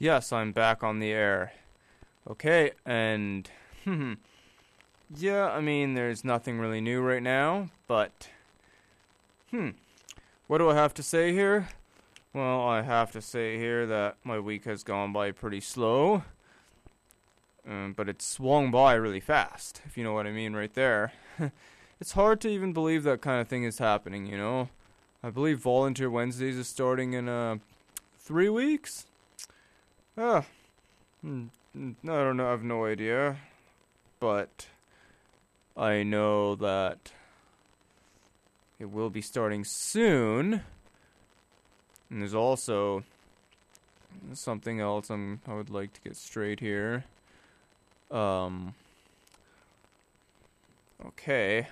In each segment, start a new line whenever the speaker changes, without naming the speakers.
Yes, I'm back on the air. Okay, and yeah, I mean, there's nothing really new right now, but what do I have to say here? Well, I have to say here that my week has gone by pretty slow, but it swung by really fast, if you know what I mean right there. It's hard to even believe that kind of thing is happening, you know? I believe Volunteer Wednesdays is starting in 3 weeks? I don't know, I have no idea, but I know that it will be starting soon. And there's also something else I would like to get straight here. Okay.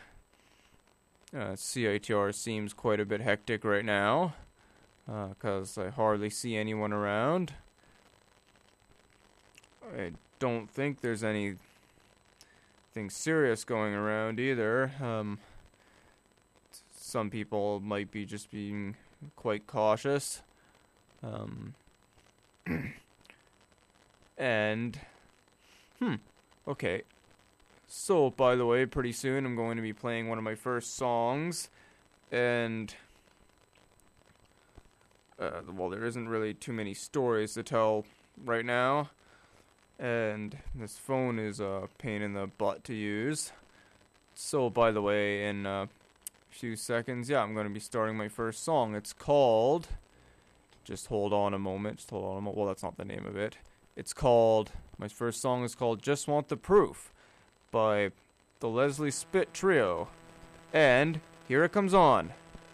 CITR seems quite a bit hectic right now, because I hardly see anyone around. I don't think there's anything serious going around either. Some people might be just being quite cautious. And okay. So, by the way, pretty soon I'm going to be playing one of my first songs, and well, there isn't really too many stories to tell right now, and this phone is a pain in the butt to use. So, by the way, in a few seconds, I'm going to be starting my first song. It's called, just hold on a moment, well, that's not the name of it. My first song is called Just Want the Proof by the Leslie Spit Trio. And here it comes on.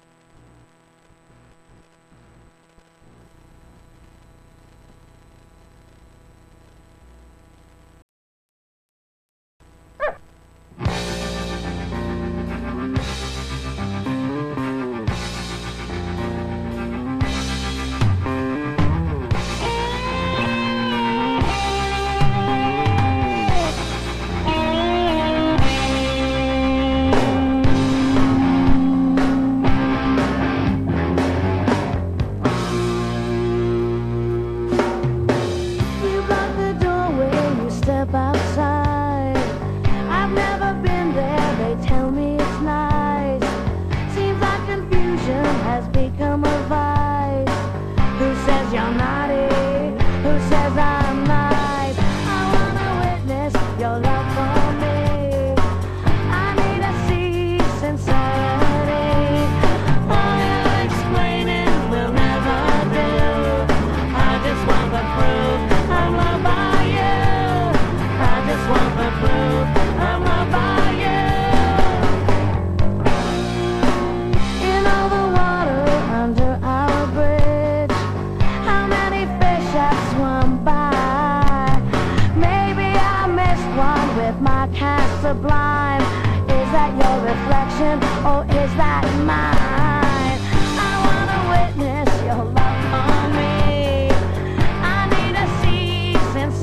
Sublime. Is that your reflection or is that mine? I wanna witness your love for me. I need to see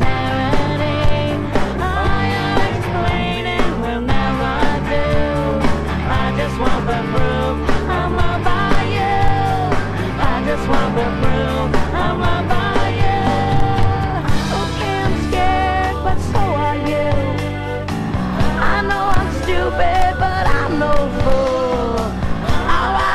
sincerity. All your explaining will never do. I just want the proof I'm loved by you. I just want the proof I'm loved by you. Okay, I'm scared, but so are you. I know I'm stupid, but I'm no fool. Oh,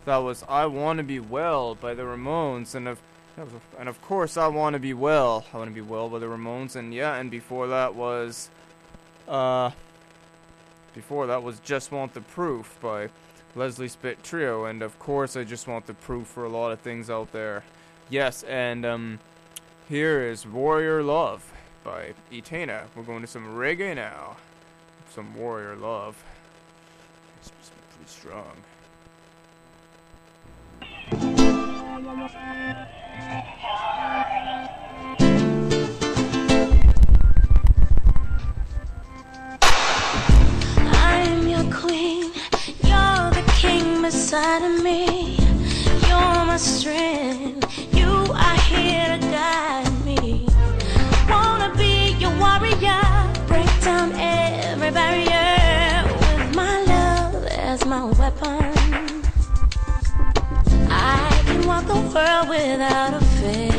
That was I Want to Be Well by the Ramones, and of course I Want to Be Well. I Want to Be Well by the Ramones, and yeah, and before that was Just Want the Proof by Leslie Spit Trio, and of course I just want the proof for a lot of things out there. Yes, and here is Warrior Love by Etana. We're going to some reggae now. Some Warrior Love. It's pretty strong.
I'm your queen, you're the king beside of me. You're my strength, you are here to guide me. Wanna be your warrior, break down every barrier with my love as my weapon. I can walk the world without a fear.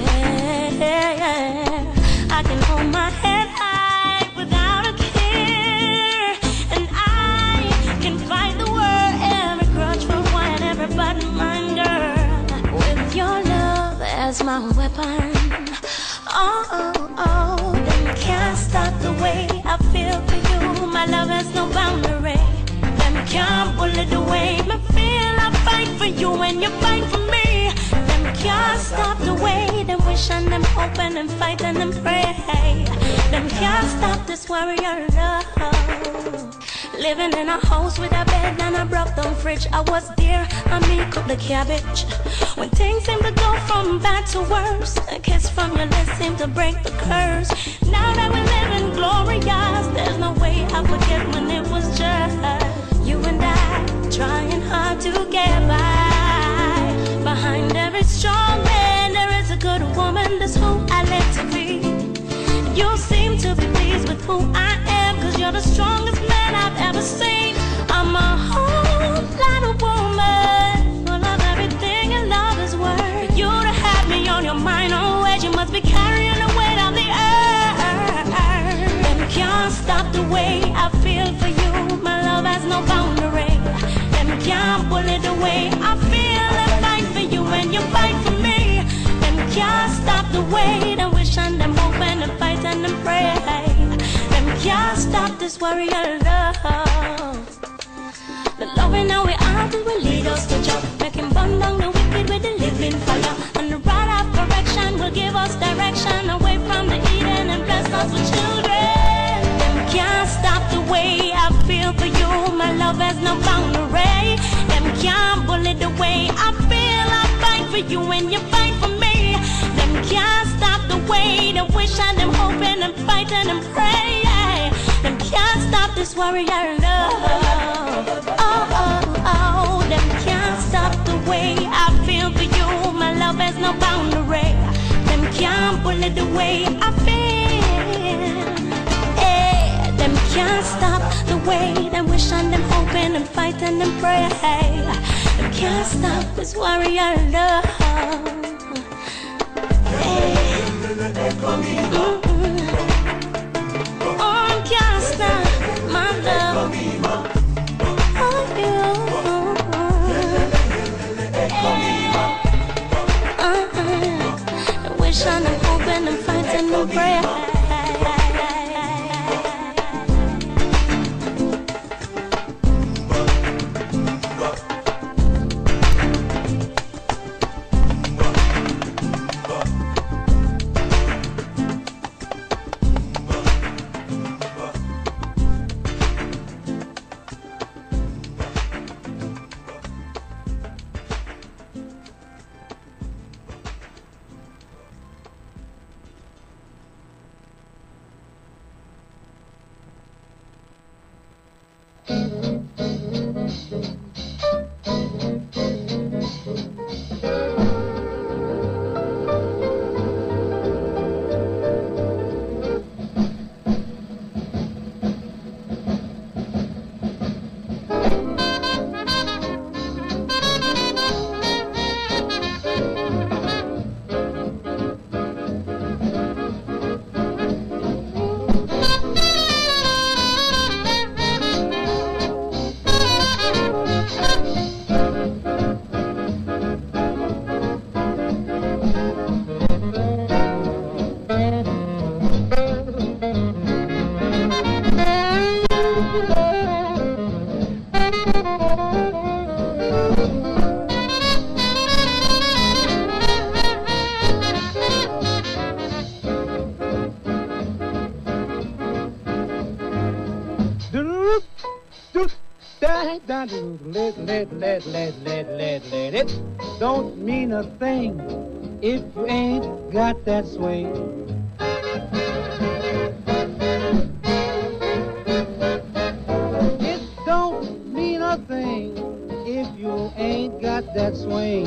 I can hold my head high without a care, and I can fight the world, every grudge for one, every button under, with your love as my weapon. Oh, them can't stop the way I feel for you. My love has no boundary. Them can't bully the way I feel. I fight for you and you fight for me. Them can't stop the way them wish and them hope and them fight and them pray. Them can't stop this warrior love. Living in a house with a bed and a broke down fridge. I was there, I me cook the cabbage. When things seem to go from bad to worse, a kiss from your lips seemed to break the curse. Now that we live in glorious, there's no way I forget when it was just you and I, trying hard to get by. Behind every strong man there is a good woman. That's who I live to be. You seem to be pleased with who I am, cause you're the strongest man I've ever seen. I'm a whole lot of woman, full of everything and love is worth. For you to have me on your mind always, you must be carrying the weight of the earth. Them can't stop the way I feel for you. My love has no boundary. Them can't bully the way I feel. I fight for you and you fight for me. Them can't stop the way they wish and them hope and them fight and them pray. Them can't stop this warrior love. The loving now we are till we lead us to jump, making burn down the wicked with the living fire. And the rod of correction will give us direction away from the Eden and bless us with children. Them can't stop the way I feel for you. My love has no boundary. Them can't bully the way I feel. I fight for you and you fight for me. Them can't stop the way they wish and them hoping and fight and them pray. Them can't stop this warrior love. Oh, them can't stop the way I feel for you. My love has no boundary. Them can't bully the way I feel. Them can't stop the way them wish and them hoping and fight and them pray. Them can't stop this warrior love. Oh, can't stop my love. Oh, you. Wish and I'm hoping and fighting and pray.
right down to let it. Don't mean a thing if you ain't got that swing. It don't mean a thing if you ain't got that swing.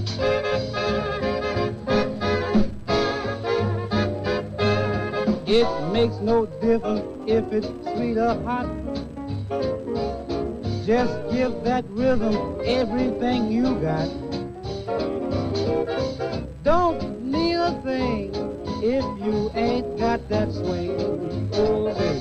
It makes no difference if it's sweet or hot. Just give that rhythm everything you got. Don't need a thing if you ain't got that swing. Oh, baby.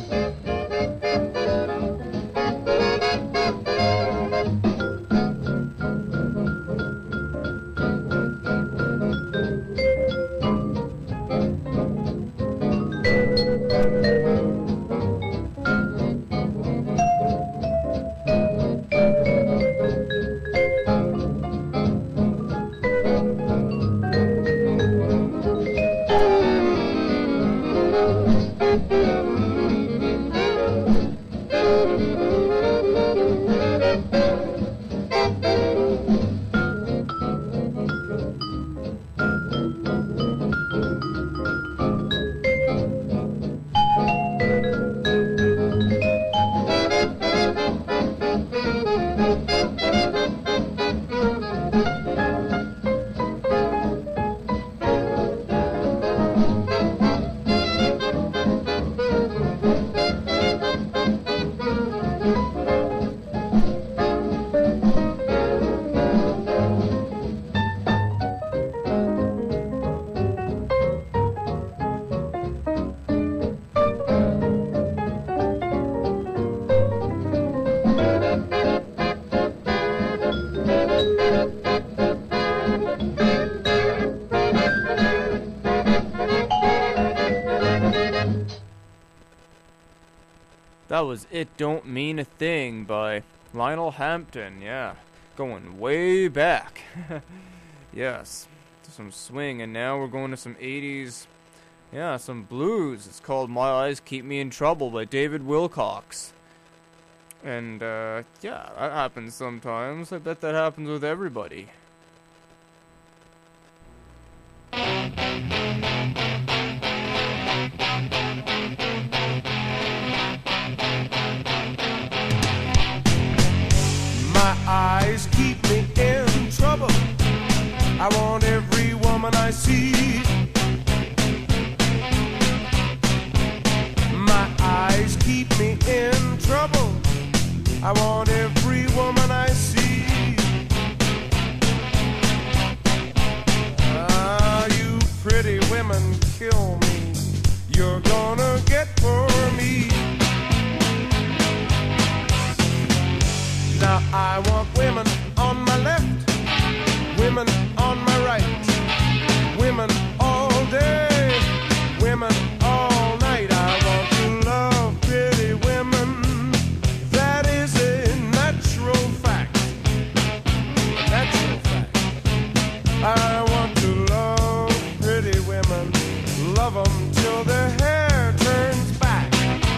That was It Don't Mean a Thing by Lionel Hampton, yeah. Going way back. Yes. Some swing, and now we're going to some 80s, yeah, some blues. It's called My Eyes Keep Me in Trouble by David Wilcox. And, yeah, that happens sometimes. I bet that happens with everybody.
My eyes keep me in trouble. I want every woman I see. My eyes keep me in trouble. I want every woman I see. Ah, you pretty women kill me. You're gonna get for me. Now I want women on my left, women on my right, women all day, women all night. I want to love pretty women. That is a natural fact. Natural fact. I want to love pretty women, love them till their hair turns back.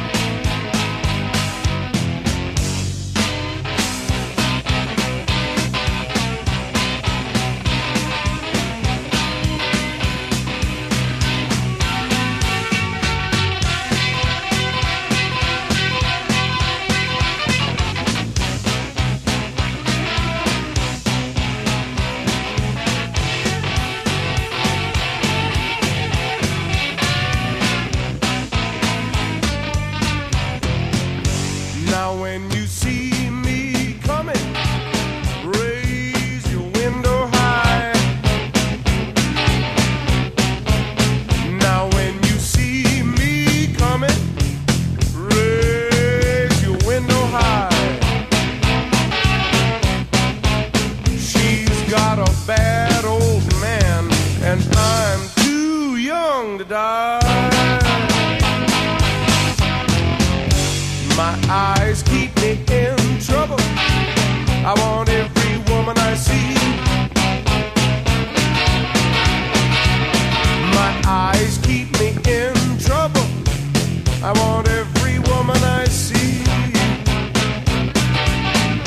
Now when you see me coming, raise your window high. Now when you see me coming, raise your window high. She's got a bad old man, and I'm too young to die. My eyes keep me in trouble. I want every woman I see. My eyes keep me in trouble. I want every woman I see.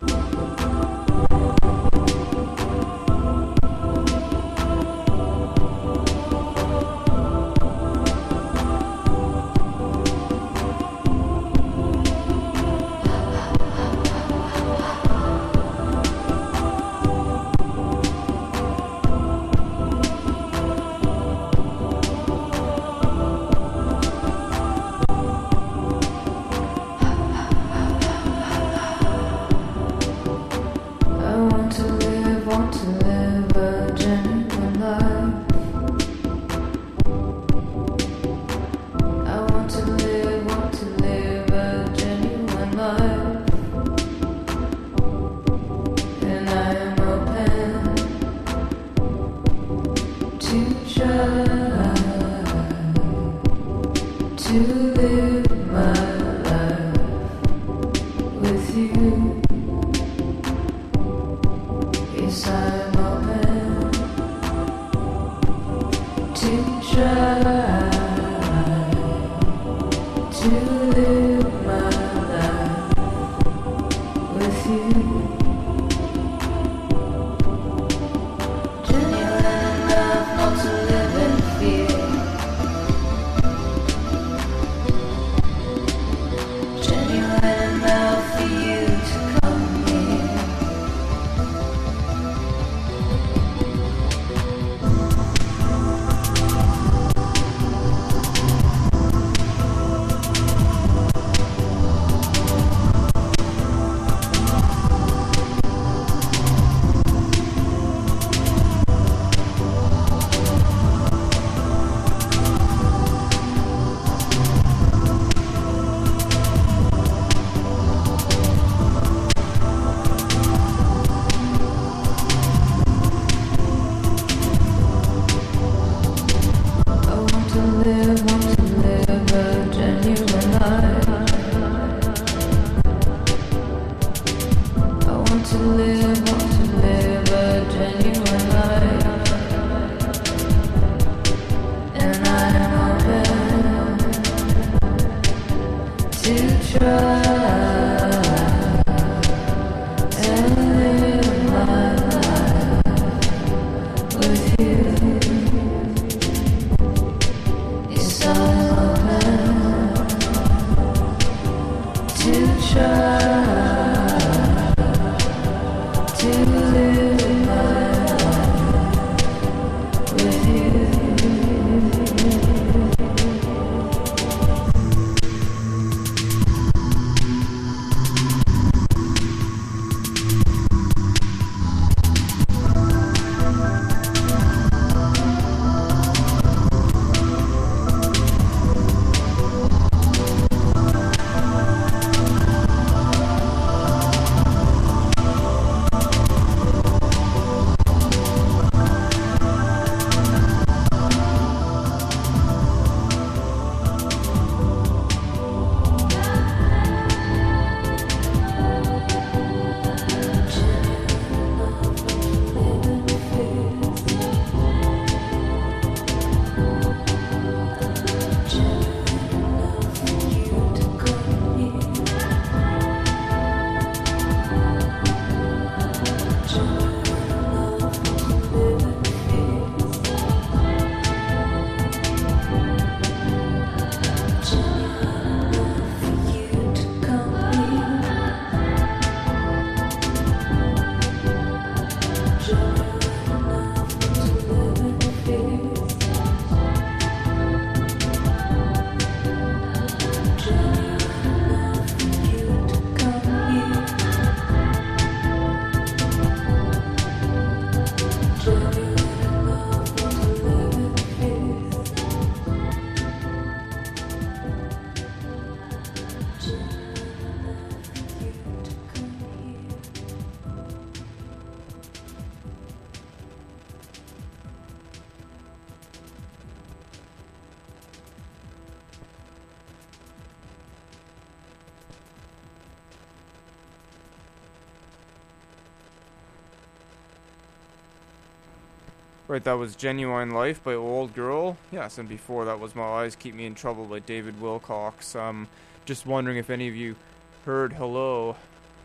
Right, that was Genuine Life by Old Girl. Yes, and before that was My Eyes Keep Me in Trouble by David Wilcox. Just wondering if any of you heard Hello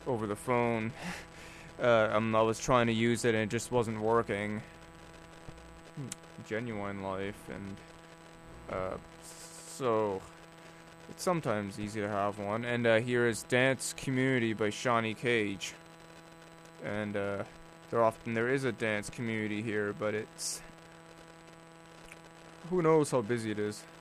over the phone. I was trying to use it and it just wasn't working. Genuine Life, and so it's sometimes easy to have one. And here is Dance Community by Shawnee Cage. And there is a dance community here, but it's, who knows how busy it is.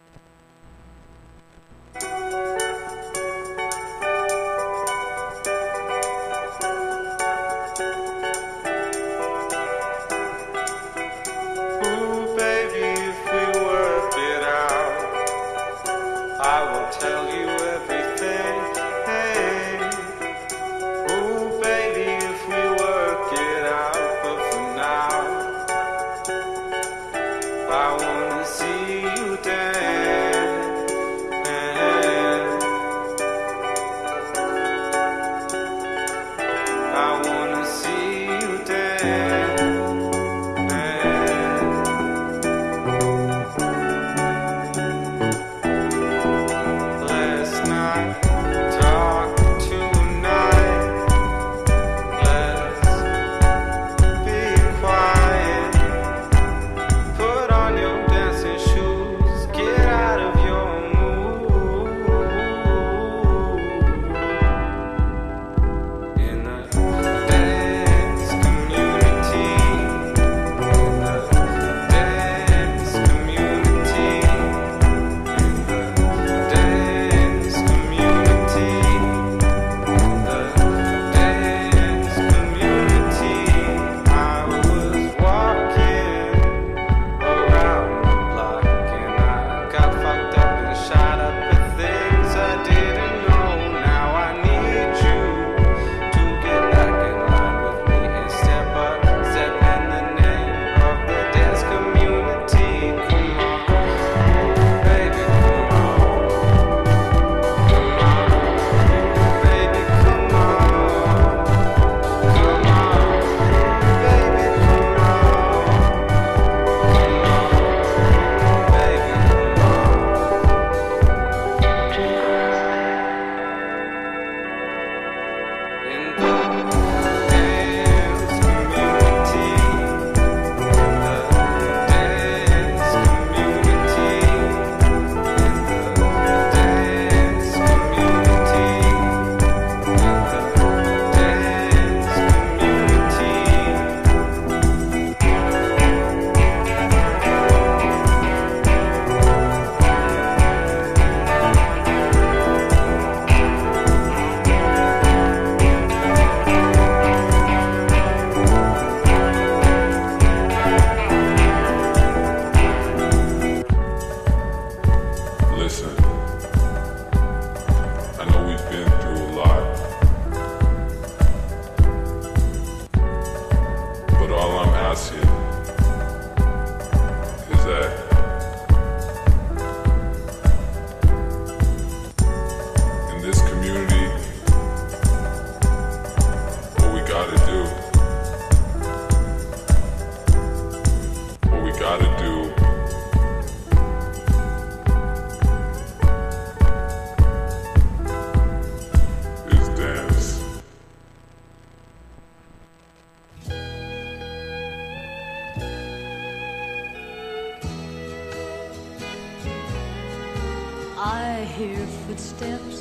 I hear footsteps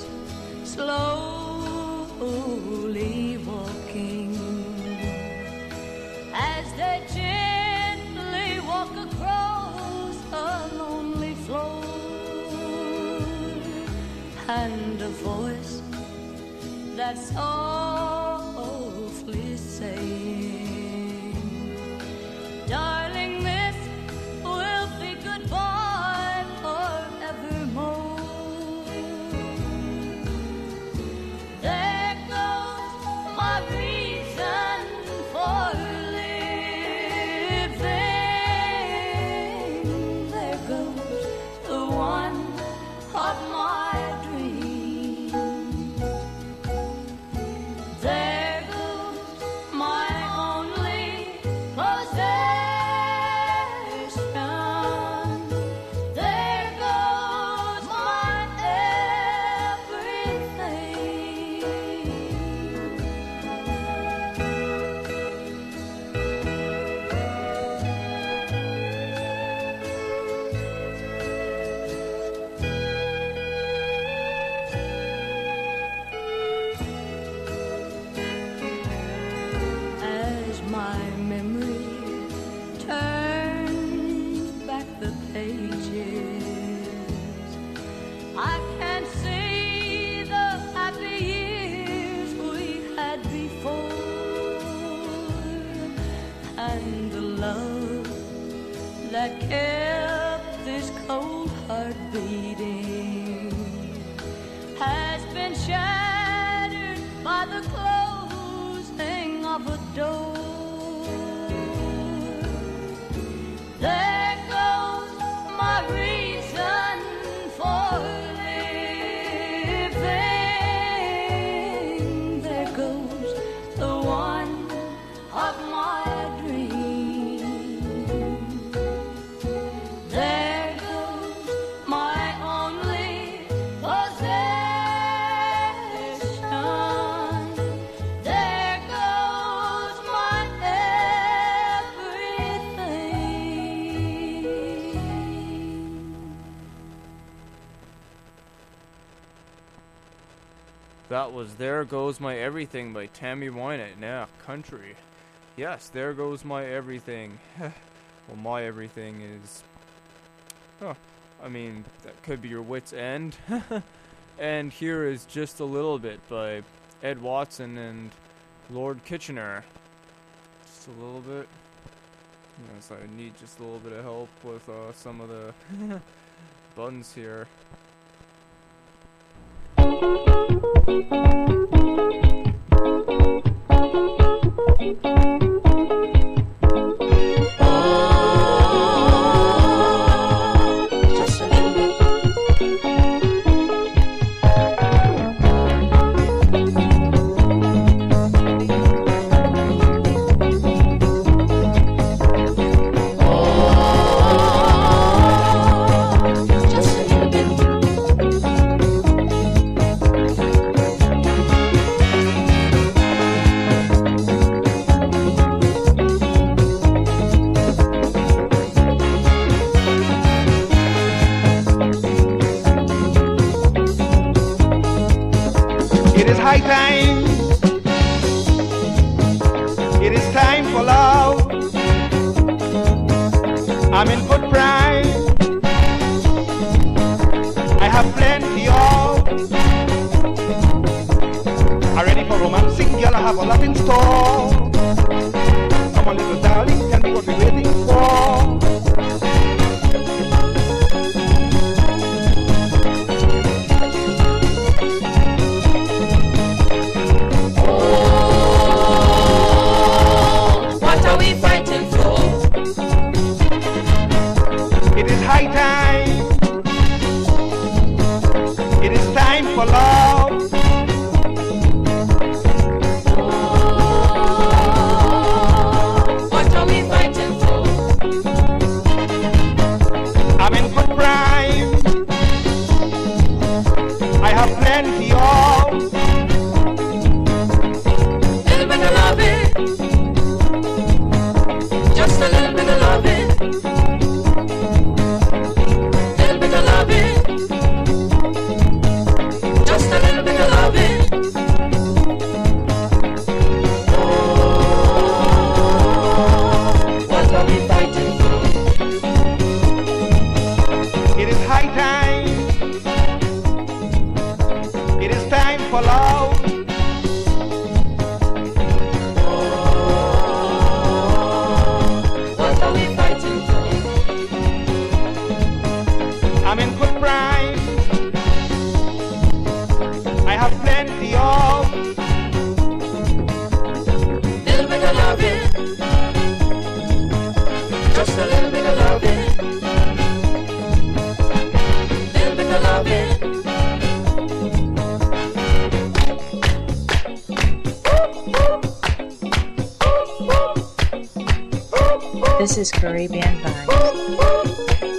slowly walking as they gently walk across a lonely floor, and a voice that's softly saying, "Darling, this will be goodbye forevermore." There goes my reason for living. There goes the one of my dreams. There goes my only possession. the closing of a door. There goes my reason for living. There goes the one of my dreams. There goes my only possession. There goes my everything.
That was There Goes My Everything by Tammy Wynette. Yeah, country. Yes, there goes my everything. Well, my everything is... Oh, I mean, that could be your wit's end. And here is Just a Little Bit by Ed Watson and Lord Kitchener. Just a little bit. Yes, I need just a little bit of help with some of the buttons here.
Just a little bit. Just a little bit.
It is high time. It is time for love. I'm in good pride. I have plenty of. I'm ready for romancing, girl. I have a lot in store. Come on, little darling, tell me what we're waiting for.
What are we fighting for?
It is high time. It is time for love.
What are we fighting for?
I'm in good prime. I have plenty of.
Little bit of loving. Just a little bit of loving. Little bit of loving. Just a little bit of loving. What are we fighting for?
It is high time. It is time for love.
What are we fighting for?
I'm in good prime. I have plenty of.
Little bit of loving. Just a little bit of loving. Little bit of loving.
This is Caribbean Vibes.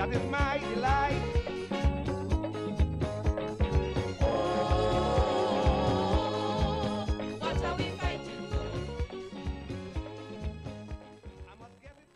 love is my delight.
Watch how we fight you.
I must get it.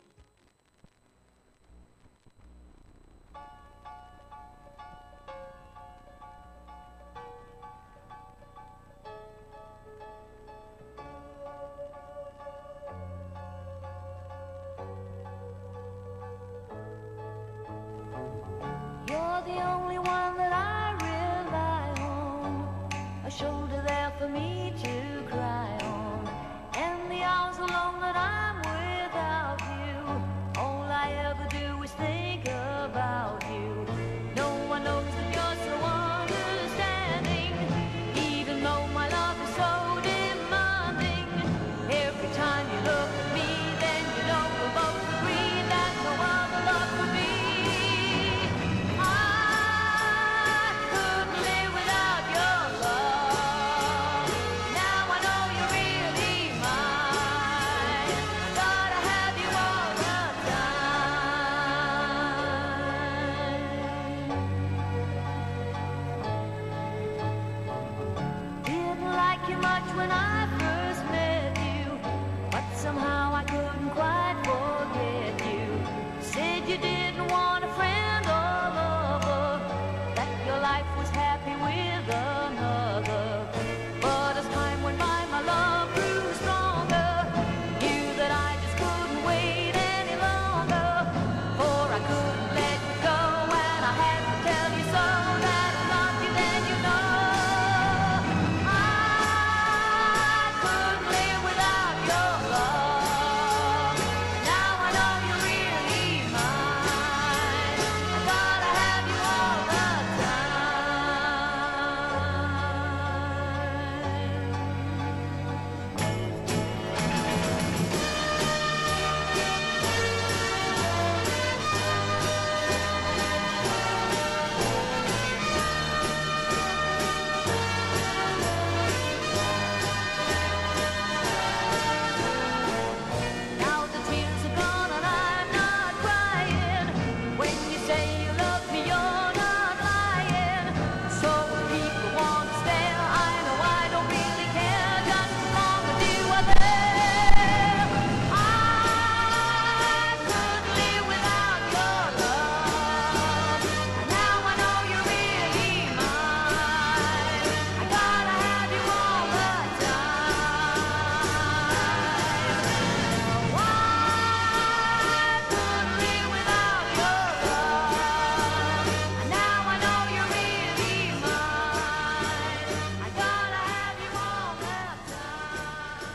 You're the only one that I rely on, a shoulder there for me to cry on. And the hours alone that I'm without you, all I ever do is think about you. No one knows that you're so understanding, even though my love is so demanding. Every time you look at me, then you know we'll both agree that no other love could be. I couldn't live without your love. Now I know you're really mine. Gotta have you all the time. Didn't like you much when I first met you, but somehow I couldn't quite forget you. Said you didn't want a friend or lover, that your life was happy with another. But as time went by, my love grew stronger. Knew that I just couldn't wait any longer, for I couldn't let you go, and I had to tell you so that I loved you. Then you know I couldn't live without your love. Now I know you're really mine. I gotta have you all the Now the tears are gone and I'm not crying. When you say you love me, you're not lying. So if people want to stare, I know I don't really care. Just as long as you are there. I couldn't live without your love. And now I know you're really mine. I gotta have you all the time. I couldn't live without your love. And now I know you're really mine. I gotta have you all the time.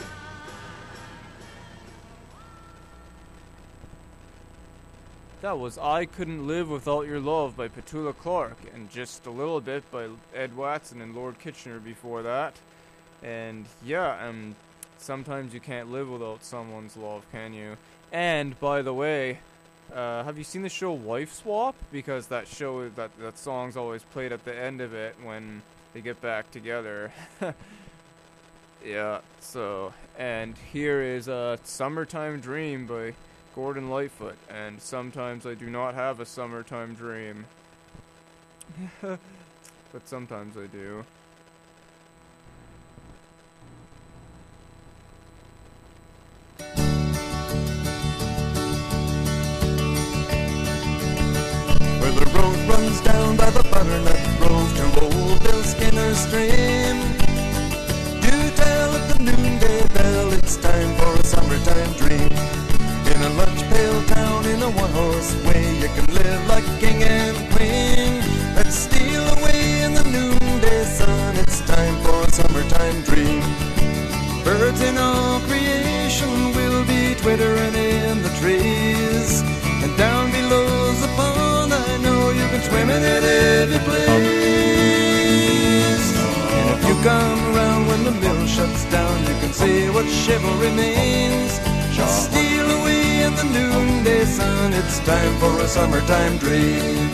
That was I Couldn't Live Without Your Love by Petula Clark, and just a little bit by Ed Watson and Lord Kitchener before that. And yeah, sometimes you can't live without someone's love, can you? And by the way, have you seen the show Wife Swap? Because that show, that song's always played at the end of it when they get back together. Yeah, so, and here is Summertime Dream by Gordon Lightfoot, and sometimes I do not have a summertime dream. But sometimes I do.
Where the road runs down by the butternut grove to old Bill Skinner's stream. Do tell at the noonday bell, it's time for a summertime dream. In a lunch pail town in a one-horse way, you can live like king and queen. Let's steal away in the noonday sun, it's time for a summertime dream. Birds in all creation will be twittering in the trees. And down below's the pond, I know you can swim in it if you please. And if you come around when the mill shuts down, you can see what chivalry means. Steal away in the noonday sun, it's time for a summertime dream.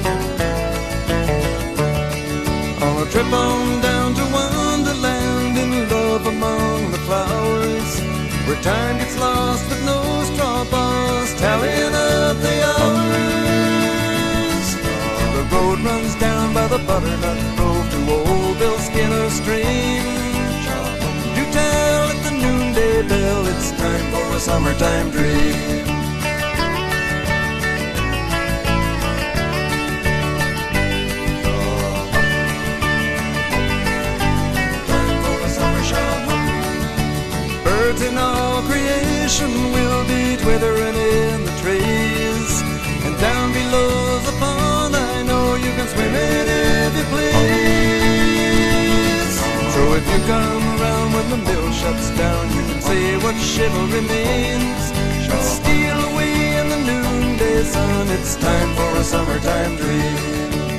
On a trip on down to Wonderland in where time gets lost with no straw bars, tallying up the hours. The road runs down by the butternut grove to old Bill Skinner's stream. Do tell at the noonday bell, it's time for a summertime dream. Birds in all creation will be twittering in the trees, and down below's the pond, I know you can swim in if you please. So if you come around when the mill shuts down, you can say what chivalry means, and steal away in the noonday sun. It's time for a summertime dream.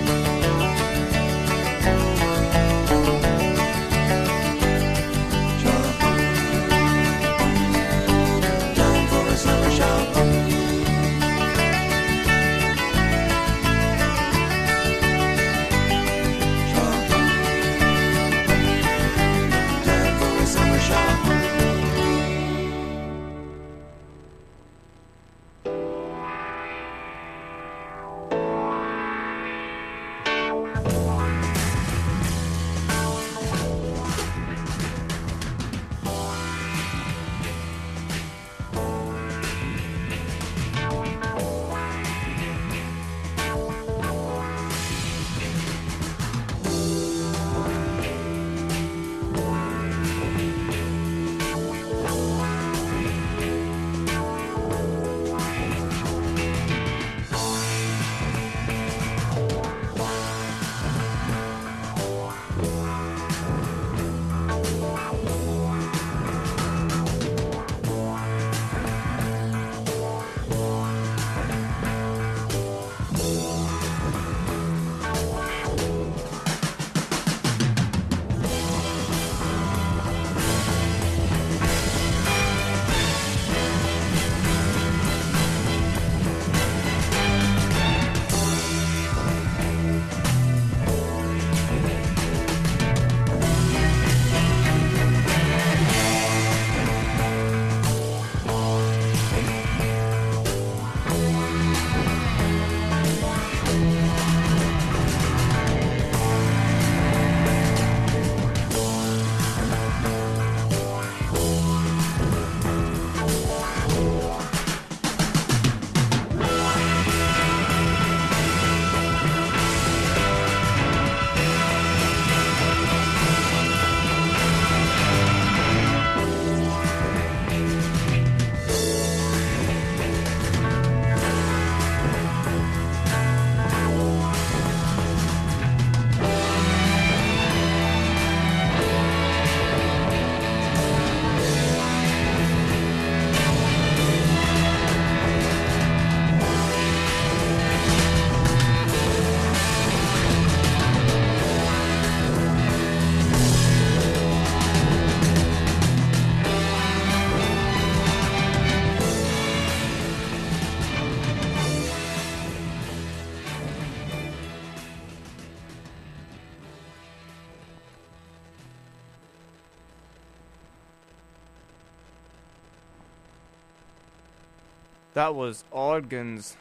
That was Ogden's.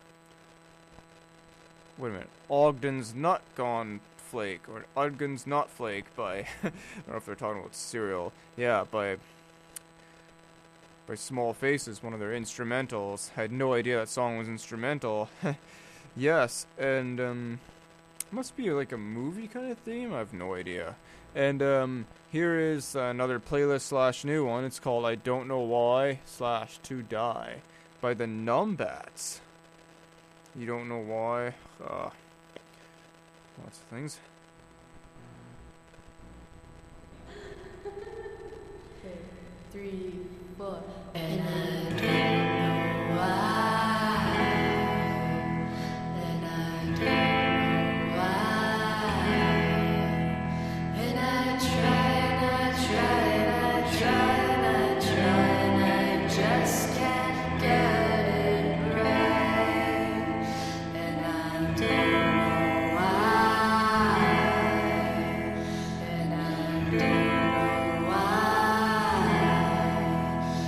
Wait a minute. Ogden's Nut Gone Flake, or Ogden's Nut Flake by. I don't know if they're talking about cereal. Yeah, by Small Faces, one of their instrumentals. I had no idea that song was instrumental. Yes, and must be like a movie kind of theme. I have no idea. And here is another playlist / new one. It's called I Don't Know Why / To Die by the Numbats. You don't know why? Lots of things.
Okay, 3, 4. And I don't know why. And I don't know why. And I try and I try and I try and I try and I just can't get it right. And I don't know why. And I don't know why.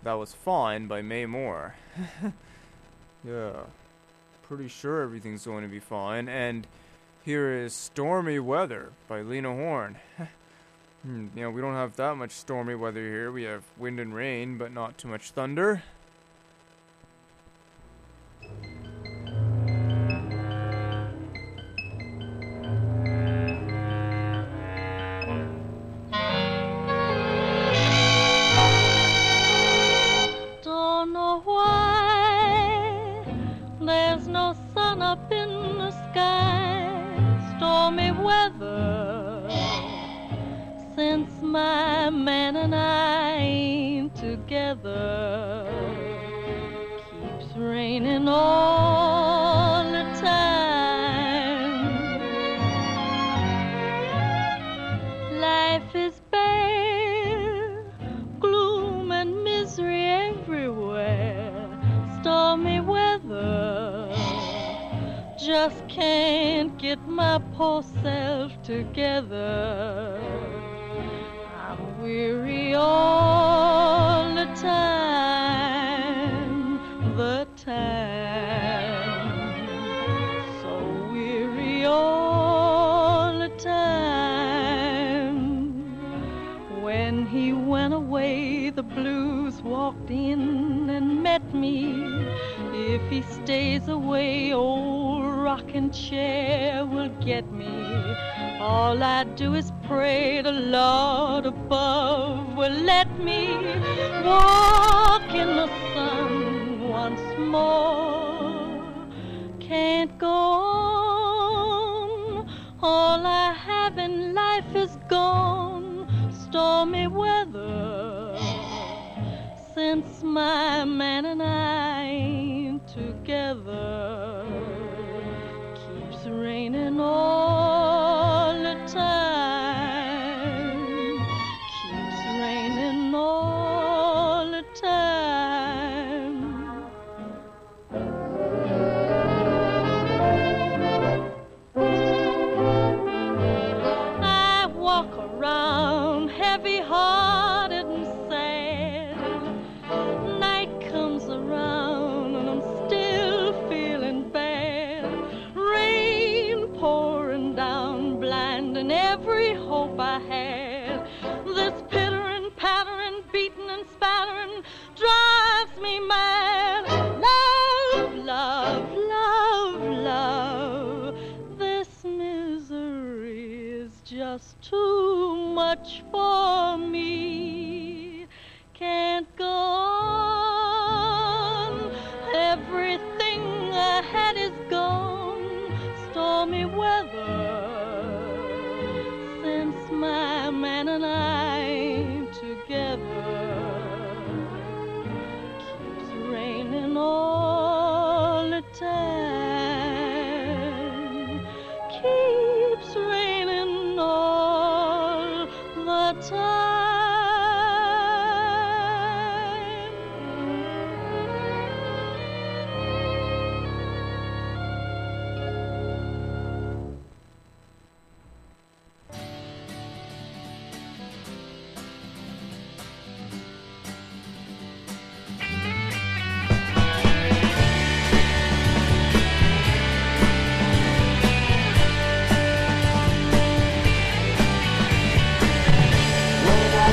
That Was Fine by May Moore. Yeah, pretty sure everything's going to be fine. And here is Stormy Weather by Lena Horne. We don't have that much stormy weather here. We have wind and rain, but not too much thunder.
Don't know why there's no sun up in the sky. Stormy weather since my man and I ain't together. Keeps raining all the time. Life is bare, gloom and misery everywhere. Stormy weather, just can't get my poor self together. I'm weary all the time, so weary all the time. When he went away, the blues walked in and met me. If he stays away, old rocking chair will get me. All I do is pray the Lord above will let me walk in the sun once more. Can't go on, all I have in life is gone. Stormy weather since my man and I ain't together. Keeps raining all the time. Keeps raining all the time. I walk around heavy-hearted and sad. Night comes around and I'm still feeling bad. Rain pouring down, blinding every hope I had. This pittering, pattering, beating and spattering drives me mad. Love, love, love, love. This misery is just too much for me. Can't go on. Everything I had is gone. Stormy weather since my man and I ain't together. Keeps raining all the time. Keeps raining all the time.
When I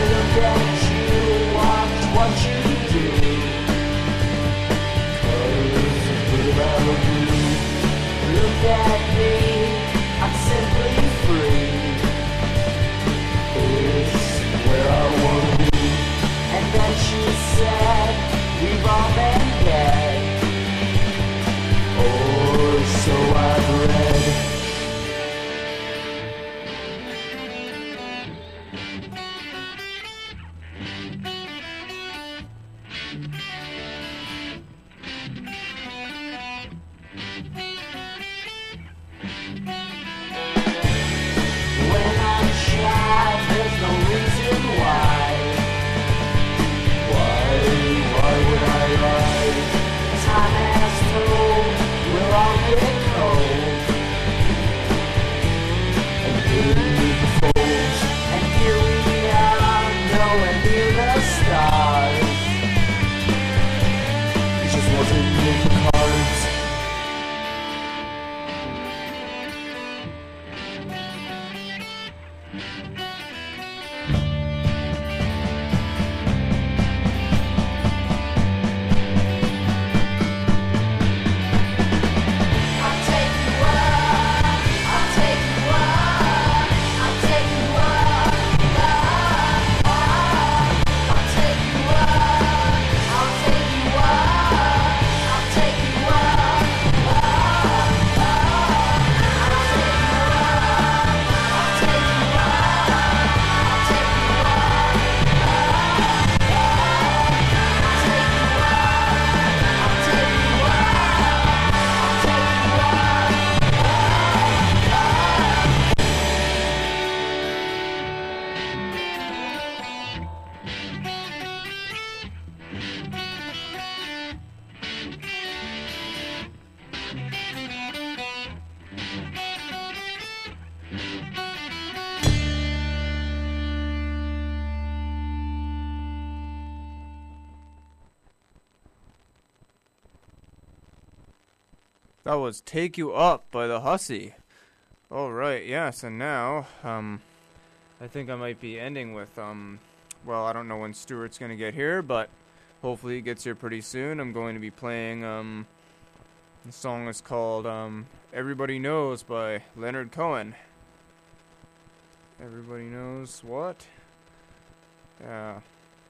That was Take You Up by the Hussy. Alright, yes, and now, I think I might be ending with, well, I don't know when Stuart's gonna get here, but hopefully he gets here pretty soon. I'm going to be playing, the song is called, Everybody Knows by Leonard Cohen. Everybody knows what? Yeah.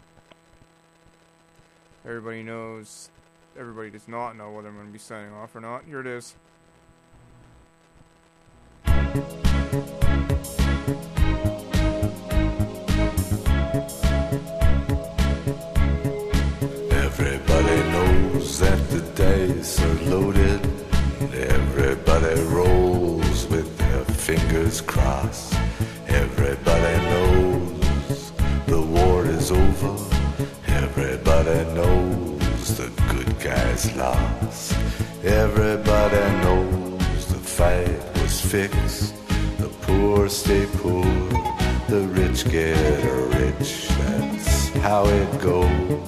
Everybody knows. Everybody does not know whether I'm going to be signing off or not. Here it is.
Everybody knows that the dice are loaded. Everybody rolls with their fingers crossed. Everybody knows the war is over. Everybody knows the good guys lost. Everybody knows the fight was fixed. The poor stay poor, the rich get rich. That's how it goes.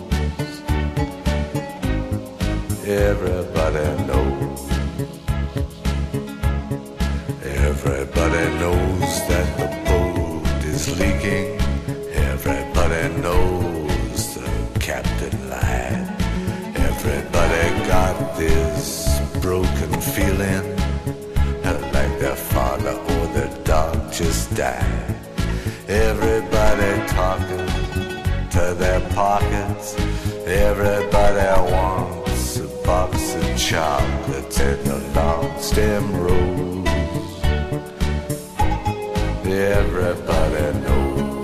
Everybody knows. Everybody knows that the boat is leaking. Everybody knows the captain lied. Everybody got this broken feeling, like their father or their dog just died. Everybody talking to their pockets. Everybody wants a box of chocolates and a long stem rose. Everybody knows.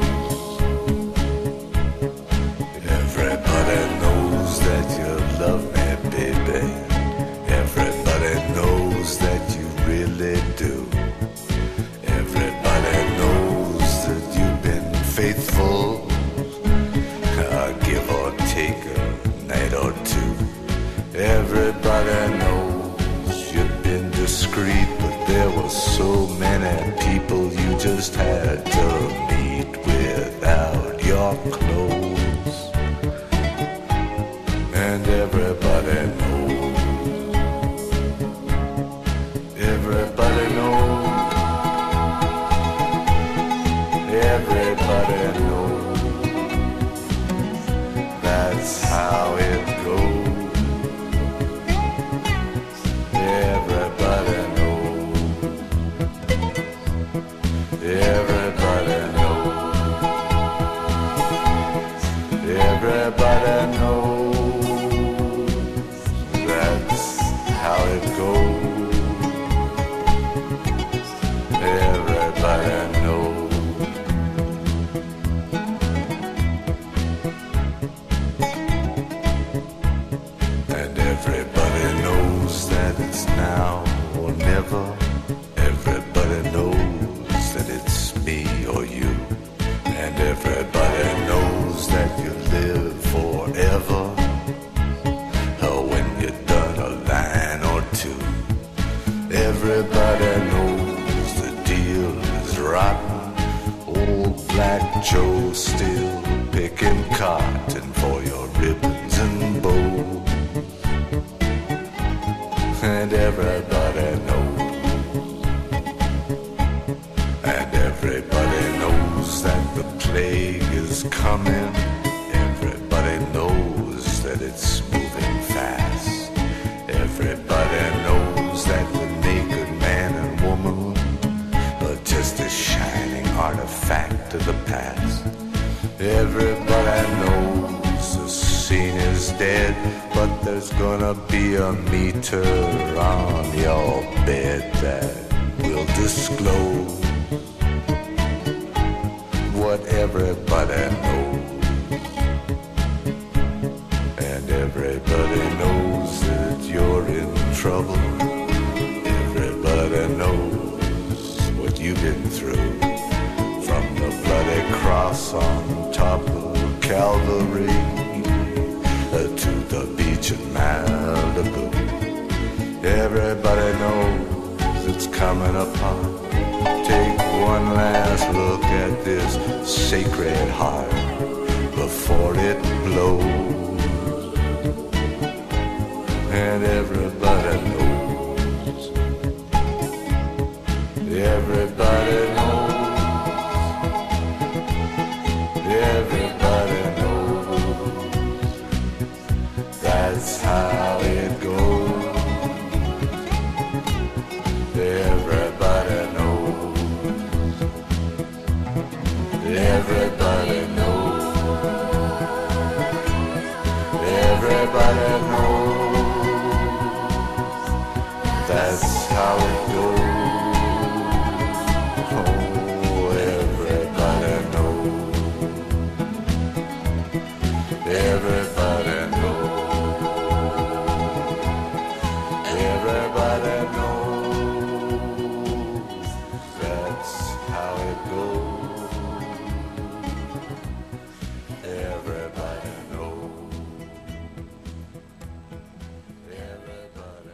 Everybody knows that you love me, baby. Everybody knows that you really do. Everybody knows that you've been faithful, give or take a night or two. Everybody knows you've been discreet, but there were so many people you just had to meet without your clothes. And everybody knows. Everybody knows. Everybody knows. That's how it goes. Everybody knows. Everybody knows. Everybody knows. That's how it goes. Everybody knows. And everybody knows that it's now or never. Everybody knows that it's me or you. And everybody knows that you live forever. When you're done a line or two. Everybody knows the deal is rotten. Old Black Joe still picking cotton for your ribbons and bows. And everybody knows. And everybody knows that the plague is coming. Everybody knows that it's moving fast. Everybody knows that the naked man and woman are just a shining artifact of the past. Everybody knows the scene is dead, but there's gonna be a meter on your bed that will disclose what everybody knows. And everybody knows that you're in trouble. Everybody knows what you've been through. From the bloody cross on top of Calvary to the beach in Malibu. Everybody knows it's coming upon. Take one last look at this sacred heart before it blows. And everybody knows. Everybody knows. Everybody knows. That's how it goes. Oh, everybody knows. Everybody knows. Everybody knows. That's how it goes. Everybody knows. Everybody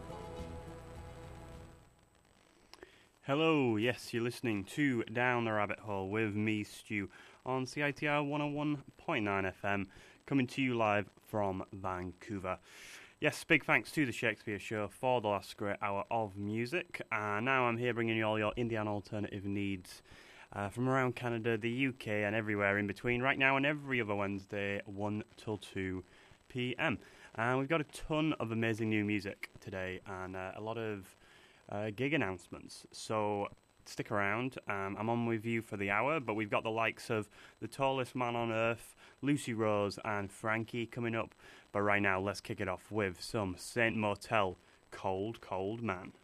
Hello, yes, you're listening to Down the Rabbit Hole with me, Stu, on CITR 101.9 FM, coming to you live from Vancouver. Yes, big thanks to the Shakespeare Show for the last great hour of music. Now I'm here bringing you all your indie and alternative needs from around Canada, the UK, and everywhere in between. Right now and every other Wednesday, 1 till 2 p.m. And we've got a ton of amazing new music today and a lot of gig announcements. So stick around. I'm on with you for the hour, but we've got the likes of The Tallest Man on Earth, Lucy Rose, and Frankie coming up. But right now, let's kick it off with some Saint Motel, Cold, Cold Man.